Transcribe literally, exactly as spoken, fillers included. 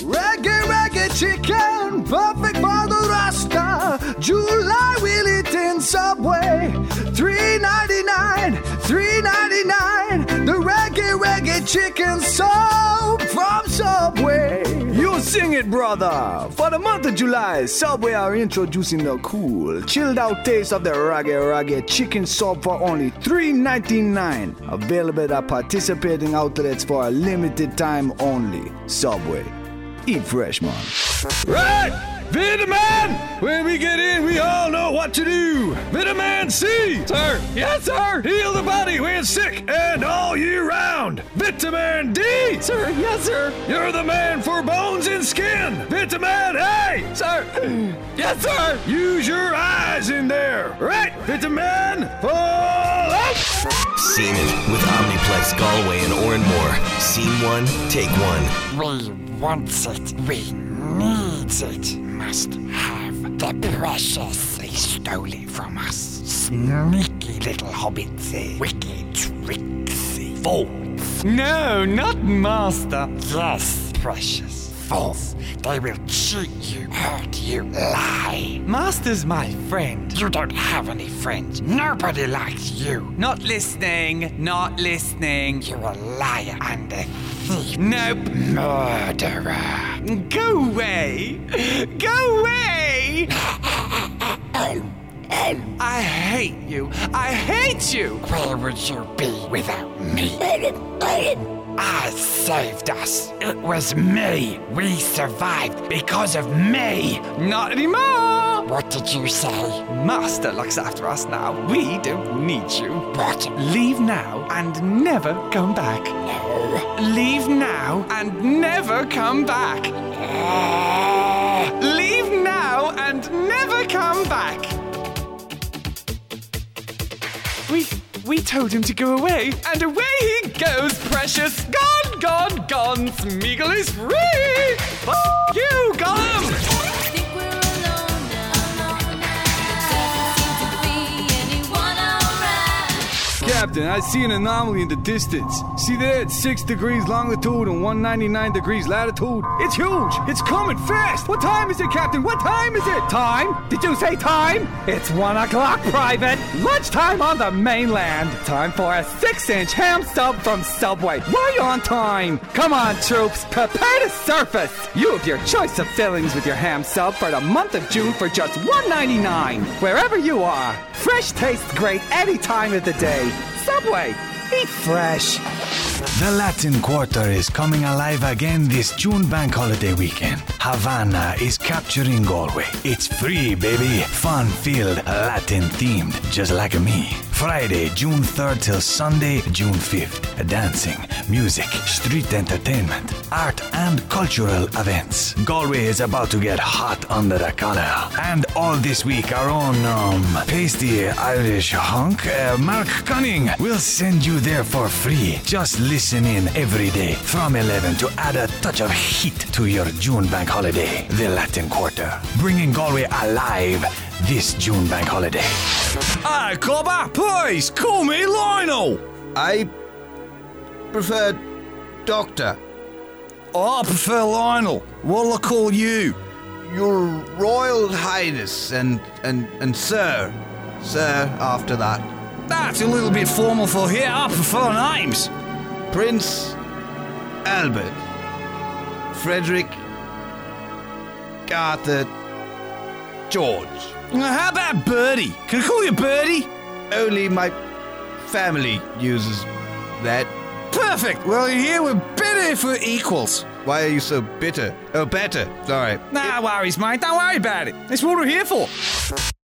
Reggae, reggae chicken, perfect for the Rasta. July will eat in Subway. three ninety-nine, three ninety-nine. The reggae, reggae chicken soup from Subway. You sing it, brother. For the month of July, Subway are introducing the cool, chilled out taste of the reggae, reggae chicken soup for only three ninety-nine. Available at participating outlets for a limited time only. Subway. Eat fresh, man. Right! Vitamin! When we get in, we all know what to do. Vitamin C! Sir! Yes, sir! Heal the body when sick and all year round. Vitamin D! Sir! Yes, sir! You're the man for bones and skin. Vitamin A! Sir! Yes, sir! Use your eyes in there. Right! Vitamin full up! Seen it with Omniplex Galway and Oranmore. Seen one, take one. We want it. We need it. Must have the precious. They stole it from us. Sneaky little hobbits. eh? Wicked, tricksy, false. No, not Master. Yes, precious, false. They will cheat you, hurt you, lie. Master's my friend. You don't have any friends. Nobody likes you. Not listening, not listening. You're a liar and a thief. Nope. Murderer. Go away. Go away. I hate you. I hate you. Where would you be without me? I saved us. It was me. We survived because of me. Not anymore. What did you say? Master looks after us now. We don't need you. What? Leave now and never come back. No. Leave now and never come back. Leave now and never come back. We we told him to go away, and away he goes, precious. Gone, gone, gone. Smeagol is free. F*** you, Gollum. Think we're alone now. Doesn't seem to be anyone around. Captain, I see an anomaly in the distance. See there, it's six degrees longitude and one ninety-nine degrees latitude. It's huge. It's coming fast. What time is it, Captain? What time is it? Time? Did you say time? It's one o'clock, Private. Lunchtime on the mainland. Time for a six-inch ham sub from Subway. Right on time. Come on, troops. Prepare to surface. You have your choice of fillings with your ham sub for the month of June for just one ninety-nine. Wherever you are. Fresh tastes great any time of the day. Subway. Eat fresh. The Latin Quarter is coming alive again this June bank holiday weekend. Havana is capturing Galway. It's free, baby. Fun-filled, Latin-themed, just like me. Friday, June third till Sunday, June fifth. Dancing, music, street entertainment, art and cultural events. Galway is about to get hot under the collar. And all this week, our own, um, pasty Irish hunk, uh, Mark Cunning, will send you there for free. Just listen in every day from eleven to add a touch of heat to your June bank holiday. The Latin Quarter, bringing Galway alive this June bank holiday. Hi, Clobber. Please, call me Lionel. I prefer Doctor. Oh, I prefer Lionel. What'll I call you? Your Royal Highness and, and, and Sir. Sir, after that. That's a little bit formal for here. I prefer names. Prince Albert. Frederick. Arthur. George. How about Birdie? Can I call you Birdie? Only my family uses that. Perfect. Well, here we're better if we're equals. Why are you so bitter? Oh, better. Sorry. Nah worries, mate. Don't worry about it. That's what we're here for.